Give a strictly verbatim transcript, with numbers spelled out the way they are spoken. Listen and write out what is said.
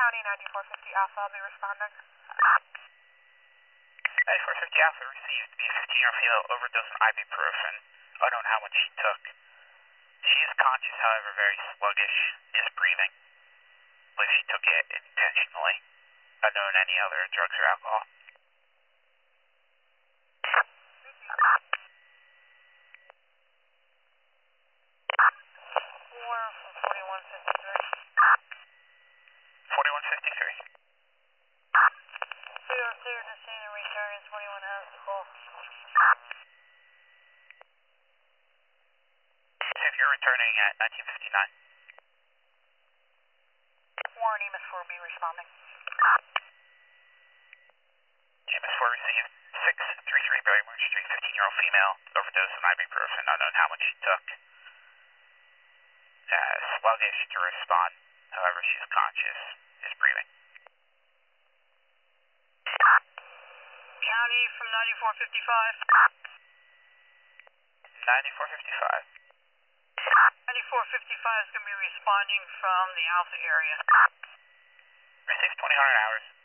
County ninety-four fifty Alpha, I'll be responding. ninety-four fifty Alpha received the fifteen-year-old female overdose on ibuprofen. Unknown how much she took. She is conscious, however, very sluggish, is breathing. I believe she took it intentionally. Unknown any other drugs or alcohol. Four from forty-one fifty-three. forty-one fifty-three. We are cleared to scene and return twenty-one has the call. If you're returning at nineteen fifty-nine. Warren, E M S four will be responding. E M S four received six thirty-three Barrymore Street, fifteen-year-old female, overdose on ibuprofen, unknown how much she took. Uh, sluggish to respond, however, she's conscious, is breathing. County from ninety-four fifty-five. ninety-four fifty-five. ninety-four fifty-five is going to be responding from the Alpha area. Received twenty hundred hours.